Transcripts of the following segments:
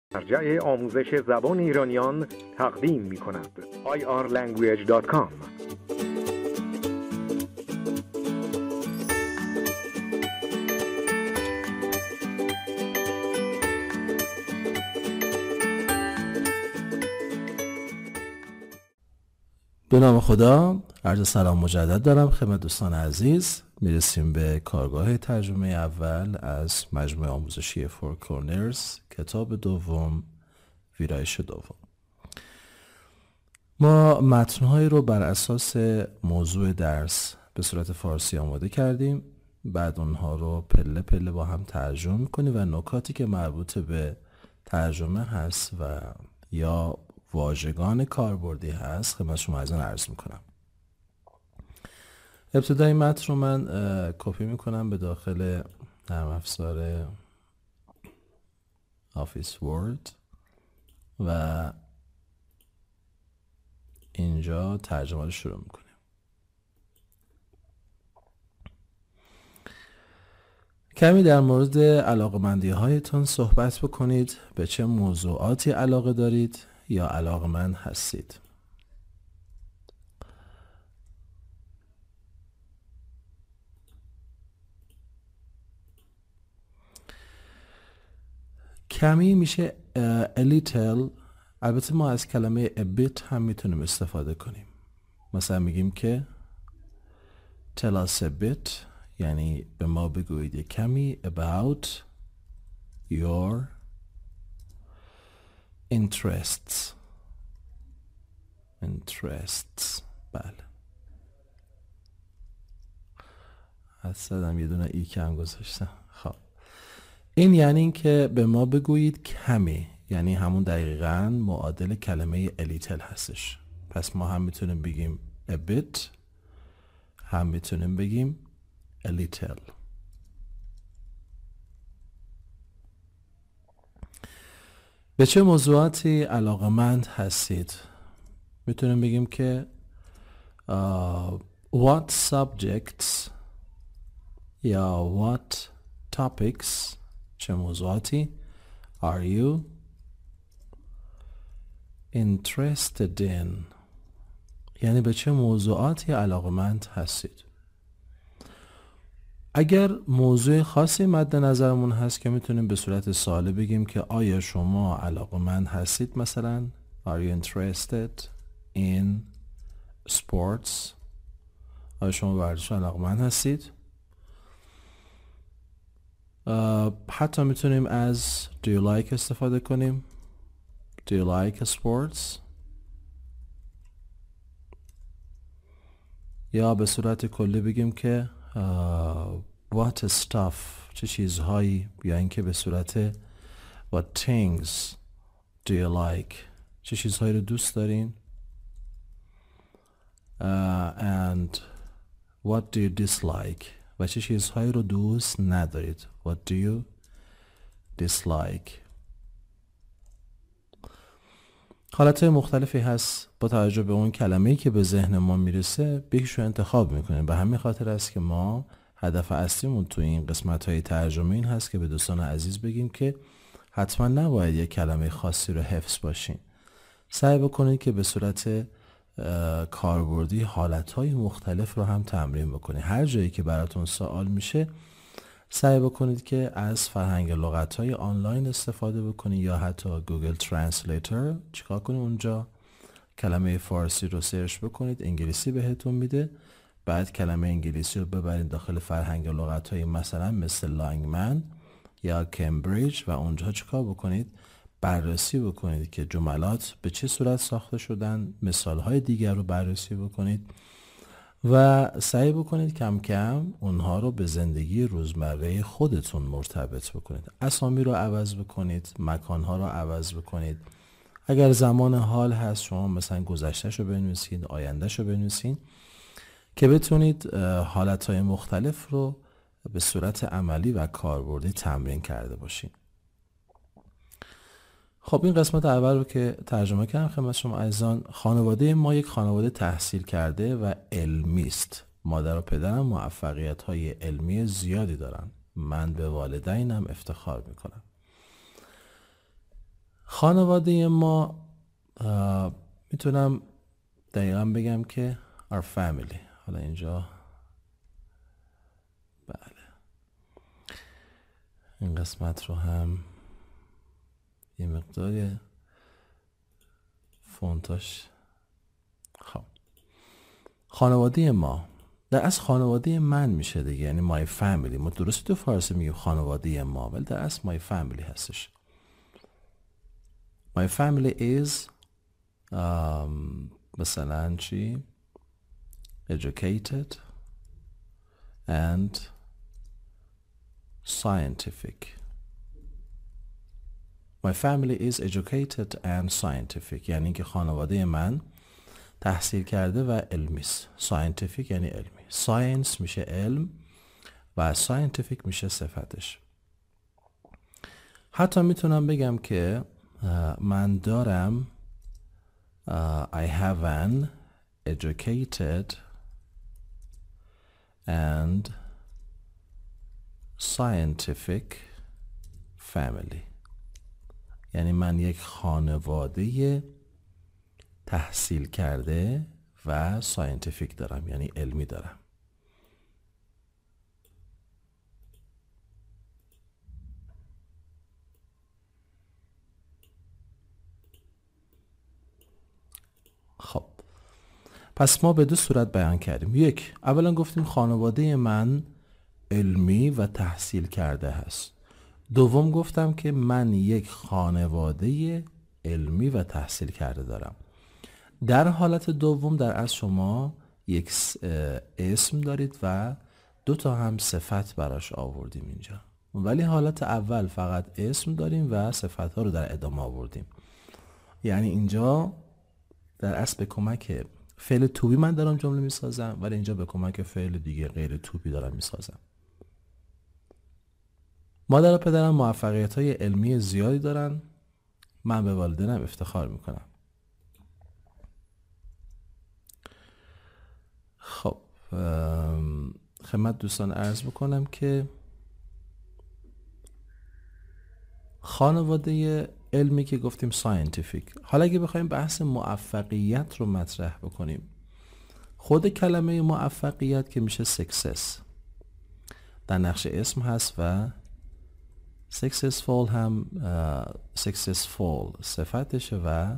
مرجع آموزش زبان ایرانیان تقدیم می کند. irlanguage.com. به نام خدا، عرض سلام مجدد دارم خدمت دوستان عزیز. میرسیم به کارگاه ترجمه اول از مجموعه آموزشی فور کورنرز، کتاب دوم، ویرایش دوم. ما متن‌هایی رو بر اساس موضوع درس به صورت فارسی آماده کردیم، بعد اونها رو پله پله با هم ترجمه می‌کنیم و نکاتی که مربوط به ترجمه هست و یا واژگان کاربردی هست خدمت شما عزیزان عرض میکنم. ابتدای متن رو من کپی میکنم به داخل نرم افزار آفیس ورد و اینجا ترجمه رو شروع میکنیم. کمی در مورد علاقه‌مندی هایتون صحبت بکنید. به چه موضوعاتی علاقه دارید یا علاقه‌مند هستید. کمی میشه a little. البته ما از کلمه a bit هم میتونیم استفاده کنیم. مثلا میگیم که tell us a bit، یعنی به ما بگویید یک کمی about your interests. بله، حسدم یه دونه ای کم گذاشتم. خب این یعنی این که به ما بگویید کمی، یعنی همون دقیقاً معادل کلمه a little هستش. پس ما هم میتونیم بگیم a bit، هم میتونیم بگیم a little. به چه موضوعاتی علاقه‌مند هستید؟ میتونیم بگیم که what subjects یا what topics، چه موضوعاتی are you interested in، یعنی به چه موضوعاتی علاقه‌مند هستید. اگر موضوع خاصی مد نظرمون هست که میتونیم به صورت سوالی بگیم که آیا شما علاقه‌مند هستید، مثلا are you interested in sports، آیا شما به ورزش علاقه‌مند هستید. حتی میتونیم از do you like استفاده کنیم. do you like sports، یا به صورت کلی بگیم که what stuff، چه چیزهایی، یا اینکه به صورت what things do you like، چه چیزهایی رو دوست دارین. and what do you dislike، و چه چیزهایی رو دوست ندارید. what do you dislike. حالتهای مختلفی هست با توجه به اون کلمه‌ای که به ذهن ما میرسه یکیش رو انتخاب میکنیم. به همین خاطر است که ما هدف اصلیمون تو این قسمت‌های ترجمه این هست که به دوستان عزیز بگیم که حتما نباید یک کلمه خاصی رو حفظ باشین. سعی بکنید که به صورت کاربردی حالتهای مختلف رو هم تمرین بکنید. هر جایی که براتون سوال میشه سعی بکنید که از فرهنگ لغت‌های آنلاین استفاده بکنید یا حتی گوگل ترنسلیتر. چیکار کنید اونجا کلمه فارسی رو سرچ بکنید، انگلیسی بهتون میده، بعد کلمه انگلیسی رو ببرید داخل فرهنگ لغت‌های مثلا مثل لانگمن یا کمبریج و اونجا چیکار بکنید، بررسی بکنید که جملات به چه صورت ساخته شدن، مثال‌های دیگر رو بررسی بکنید و سعی بکنید کم کم اونها رو به زندگی روزمره خودتون مرتبط بکنید. اسامی رو عوض بکنید، مکانها رو عوض بکنید. اگر زمان حال هست شما مثلا گذشته‌شو بنویسید، آینده‌شو بنویسید که بتونید حالتهای مختلف رو به صورت عملی و کاربردی تمرین کرده باشید. خب این قسمت اول رو که ترجمه کردم خدمت شما عزیزان. خانواده ما یک خانواده تحصیل کرده و علمی است. مادر و پدرم موفقیت‌های علمی زیادی دارن. من به والدینم افتخار میکنم. خانواده ما میتونم دقیقا بگم که our family. حالا اینجا بله این قسمت رو هم یه مقدار فونتاش. خب خانواده ما در اصل خانواده من میشه دیگه، یعنی my family. ما درست تو فارسی میگیم خانواده ما، ولی در اصل my family هستش. My family is مثلا چی؟ educated and scientific. My family is educated and scientific. یعنی که خانواده من تحصیل کرده و علمی است. scientific یعنی علمی. science میشه علم و scientific میشه صفتش. حتی میتونم بگم که من دارم I have an educated and scientific family. یعنی من یک خانواده تحصیل کرده و ساینتیفیک دارم، یعنی علمی دارم. خب پس ما به دو صورت بیان کردیم. یک، اولا گفتیم خانواده من علمی و تحصیل کرده هست. دوم گفتم که من یک خانواده علمی و تحصیل کرده دارم. در حالت دوم در اصل شما یک اسم دارید و دو تا هم صفت براش آوردیم اینجا، ولی حالت اول فقط اسم داریم و صفت ها رو در ادامه آوردیم. یعنی اینجا در اصل به کمک فعل توبی من دارم جمله میسازم، ولی اینجا به کمک فعل دیگه غیر توبی دارم میسازم. مادر و پدرم موفقیت های علمی زیادی دارن. من به والدینم افتخار میکنم. خب خدمت دوستان عرض بکنم که خانواده علمی که گفتیم ساینتیفیک. حالا اگه بخوایم بحث موفقیت رو مطرح بکنیم، خود کلمه موفقیت که میشه سکسس در نقش اسم هست و successful هم successful صفتشه و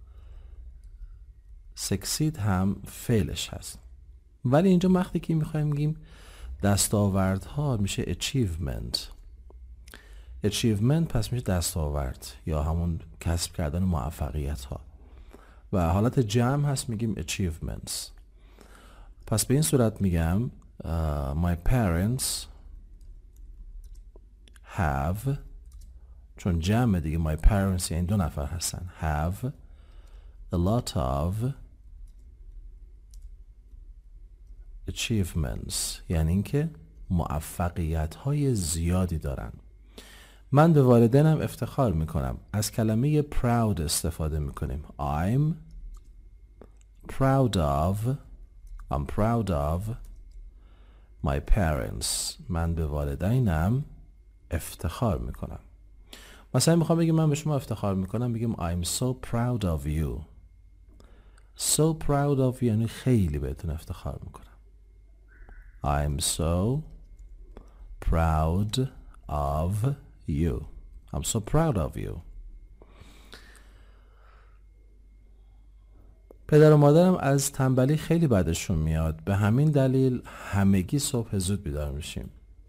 succeed هم فعلش هست. ولی اینجا وقتی که میخوایم بگیم دستاوردها میشه achievement پس میشه دستاورد یا همون کسب کردن موفقیت ها و حالت جمع هست میگیم achievements. پس به این صورت میگم my parents have، چون جمع دیگه my parents یعنی دو نفر هستن، have a lot of achievements یعنی اینکه موفقیت های زیادی دارن. من به والدینم افتخار میکنم. از کلمه proud استفاده میکنیم. I'm proud of my parents. من به والدینم افتخار میکنم. مثلا میخوام بگم من به شما افتخار میکنم، بگیم I'm so proud of you. So proud of you یعنی خیلی بهتون افتخار میکنم. I'm so proud of you. I'm so proud of you. پدر و مادرم از تنبلی خیلی بدشون میاد، به همین دلیل همگی صبح زود بیدار میشیم.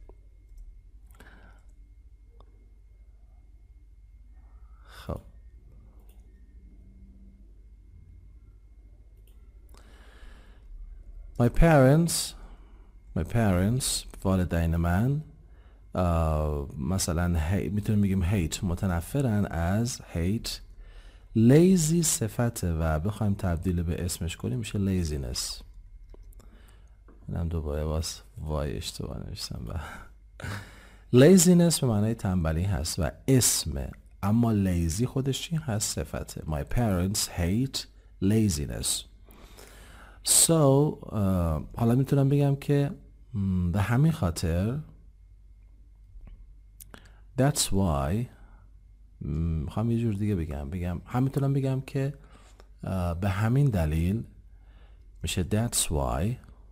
خب my parents والدین من مثلا میتونیم بگیم hate متنفرن از hate. lazy صفته و بخوایم تبدیل به اسمش کنیم میشه laziness. اینم دوباره باز وای اشتباه نوشتم و laziness به معنای تنبلی هست و اسمه، اما lazy خودش چی هست؟ صفته. my parents hate laziness. so حالا میتونم بگم که به همین خاطر that's why میخوام یه جور دیگه بگم همینطورم بگم که به همین دلیل میشه that's why.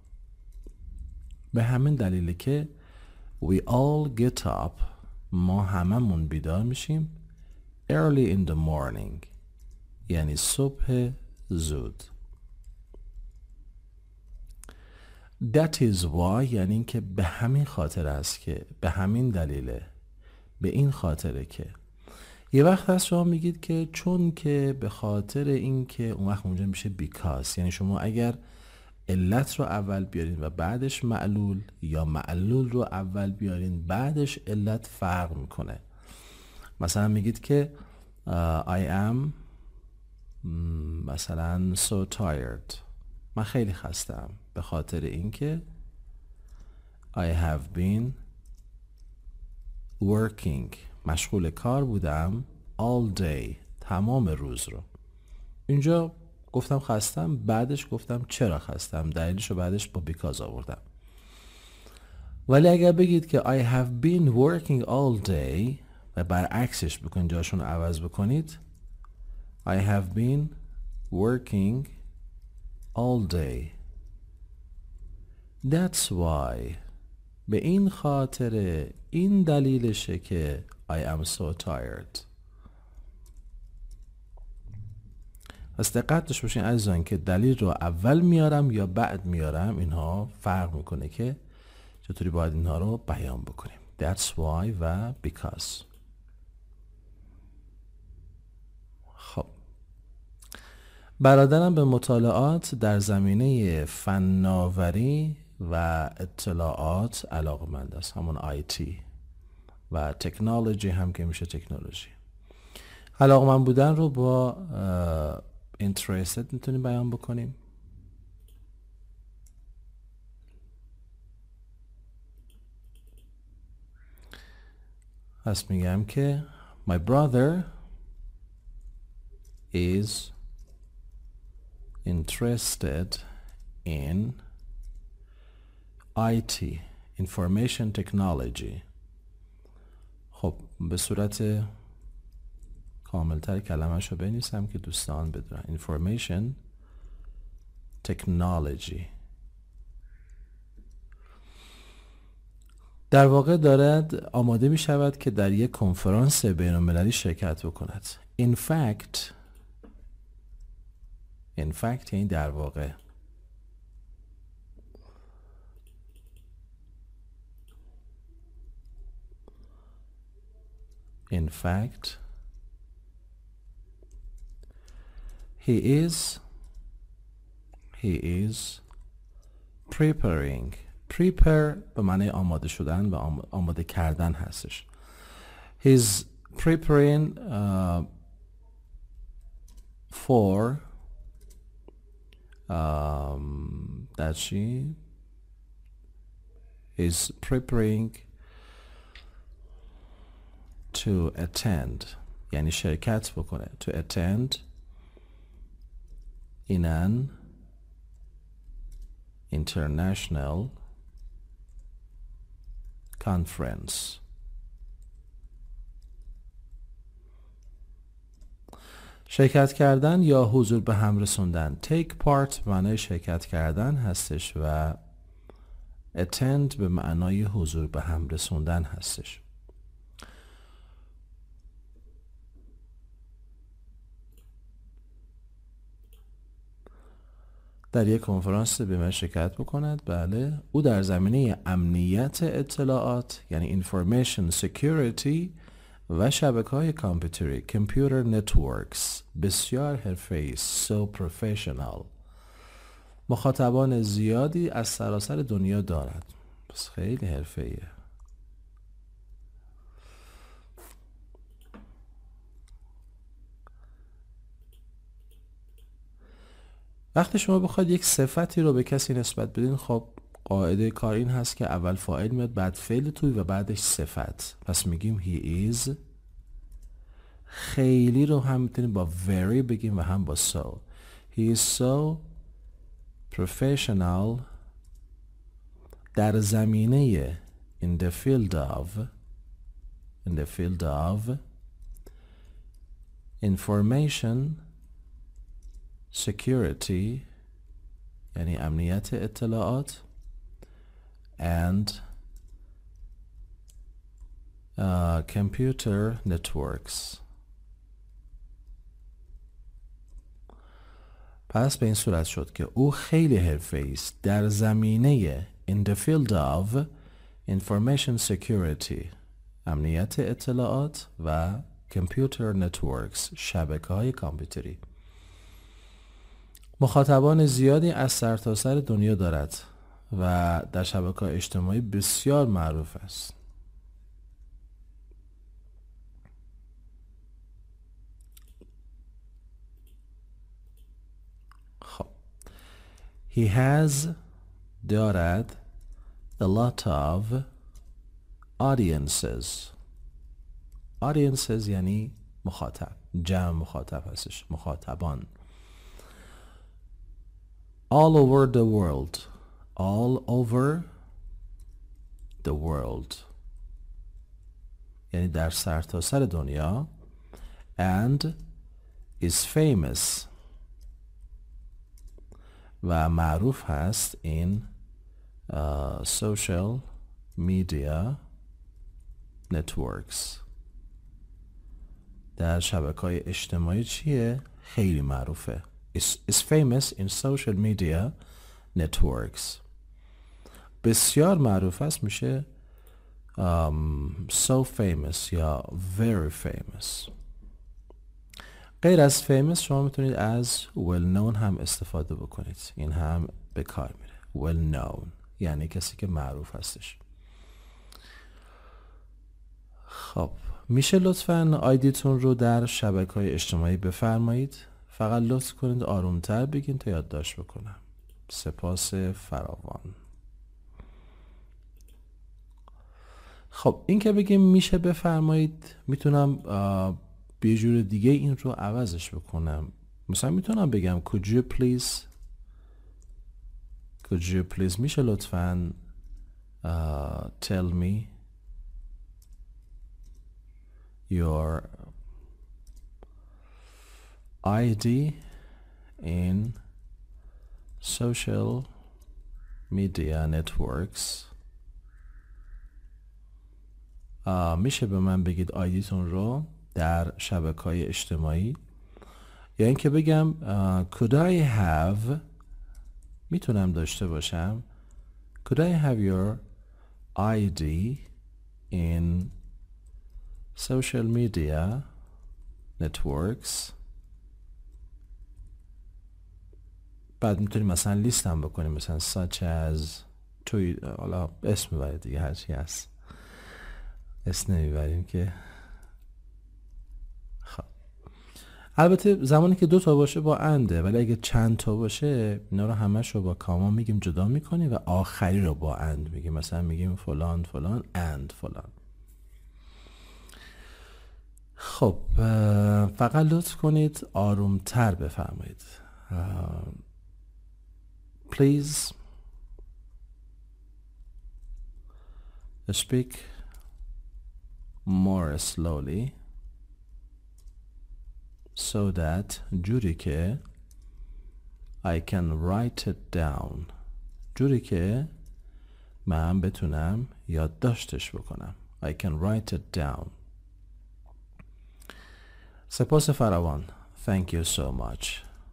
به همین دلیله که we all get up، ما هممون بیدار میشیم early in the morning، یعنی صبح زود. That is why یعنی این که به همین خاطر است که، به همین دلیله، به این خاطره که. یه وقت هست شما میگید که چون که، به خاطر این که، اون وقت اونجا میشه because. یعنی شما اگر علت رو اول بیارین و بعدش معلول، یا معلول رو اول بیارین بعدش علت، فرق میکنه. مثلا میگید که I am مثلا so tired، من خیلی خستم به خاطر اینکه I have been working، مشغول کار بودم all day، تمام روز رو. اینجا گفتم خستم، بعدش گفتم چرا خستم، دلیلش رو بعدش با because آوردم. ولی اگر بگید که I have been working all day و برعکسش بکنید، جاشون رو عوض بکنید I have been working all day. That's why، به این خاطر، این دلیلشه که I am so tired. پس دقت داشته باشین عزیزان که دلیل رو اول میارم یا بعد میارم، اینها فرق میکنه که چطوری باید اینها رو بیان بکنیم. That's why و because. خب برادرم به مطالعات در زمینه فناوری و اطلاعات علاقه‌مند است، همون IT و تکنولوژی هم که میشه تکنولوژی. علاقه‌مند بودن رو با interested میتونیم بیان بکنیم. پس میگم که my brother is interested in IT information technology. خب به صورت کاملتر کلمه‌ش رو بنویسم که دوستان بدونن. information technology در واقع دارد آماده می شود که در یک کنفرانس بین المللی شرکت بکند. in fact یعنی در واقع. in fact he is preparing. prepare به معنی آماده شدن و آماده کردن هستش. he's preparing for that she is preparing to attend، یعنی شرکت بکنه. to attend in an international conference. شرکت کردن یا حضور به هم رسوندن. take part به معنای شرکت کردن هستش و attend به معنای حضور به هم رسوندن هستش. در یک کنفرانس به من شرکت بکند. بله، او در زمینه امنیت اطلاعات یعنی information security و شبکه‌های کامپیوتری computer networks بسیار حرفه‌ای so professional مخاطبان زیادی از سراسر دنیا دارد. پس خیلی حرفه‌ایه. وقتی شما بخواید یک صفتی رو به کسی نسبت بدین، خب قاعده کار این هست که اول فاعل میاد، بعد فعل توی و بعدش صفت. پس میگیم he is. خیلی رو هم میتونیم با very بگیم و هم با so. He is so professional در زمینه in the field of information security یعنی امنیت اطلاعات and computer networks. پس به این صورت شد که او خیلی حرفه‌ای است در زمینه in the field of information security امنیت اطلاعات و computer networks شبکه‌های کامپیوتری. مخاطبان زیادی از سرتاسر دنیا دارد و در شبکه‌های اجتماعی بسیار معروف است. خب he has دارد a lot of audiences یعنی مخاطب، جمع مخاطب هستش، مخاطبان. all over the world یعنی در سرتاسر دنیا and is famous و معروف هست in social media networks در شبکه‌های اجتماعی چیه؟ خیلی معروفه. is famous in social media networks. بسیار معروف است میشه so famous یا very famous. غیر از famous شما میتونید از well known هم استفاده بکنید. این هم به کار میره. well known یعنی کسی که معروف هستش. خب میشه لطفاً آیدیتون رو در شبکه‌های اجتماعی بفرمایید. فقط لطف کنید آرومتر بگین تا یادداشت بکنم. سپاس فراوان. خب این که بگیم میشه بفرمایید، میتونم به یه جور دیگه این رو عوضش بکنم. مثلا میتونم بگم could you please میشه لطفاً tell me your ID in social media networks. میشه به من بگید آیدیتون رو در شبکه‌های اجتماعی، یا اینکه بگم could I have میتونم داشته باشم could I have your ID in social media networks. بعد میتونیم مثلا لیست هم بکنیم، مثلا such as توی حالا اسم میبرید دیگه، هرچی هست اسم نمیبریم که. خب البته زمانی که 2 تا باشه با انده، ولی اگه چند تا باشه اینا رو همش رو با کاما میگیم جدا میکنیم و آخری رو با اند میگیم. مثلا میگیم فلان فلان اند فلان. خب فقط لطف کنید آرومتر بفرمایید. Please speak more slowly so that جوری که I can write it down جوری که من بتونم یادداشتش بکنم. I can write it down. سپاس فراوان. Thank you so much.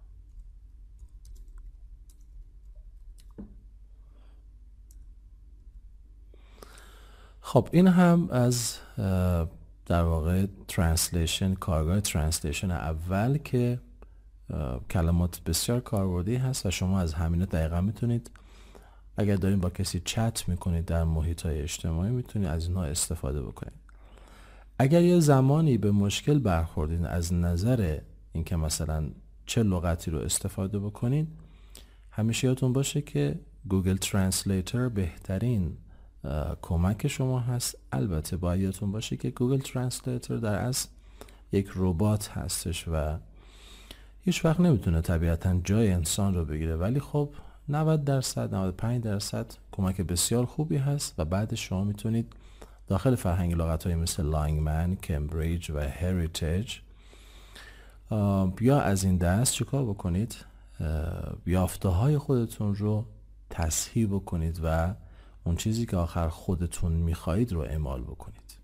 خب این هم از در واقع ترنسلیشن، کارگاه ترنسلیشن اول که کلمات بسیار کاربردی هست و شما از همینا دقیقا میتونید اگر دارین با کسی چت میکنید در محیط‌های اجتماعی میتونید از اینها استفاده بکنید. اگر یه زمانی به مشکل برخوردین از نظر اینکه مثلا چه لغتی رو استفاده بکنید، همیشه یادتون باشه که گوگل ترنسلیتر بهترین کمک شما هست. البته باید یادتون باشه که گوگل ترنسلیتر در اصل یک ربات هستش و هیچ وقت نمیتونه طبیعتا جای انسان رو بگیره، ولی خب 90% 95% کمک بسیار خوبی هست و بعد شما میتونید داخل فرهنگ لغت‌های مثل لانگمن، کمبریج و هریتیج یا از این دست چیکار بکنید؟ یافته های خودتون رو تصحیح بکنید و اون چیزی که آخر خودتون میخواهید رو اعمال بکنید.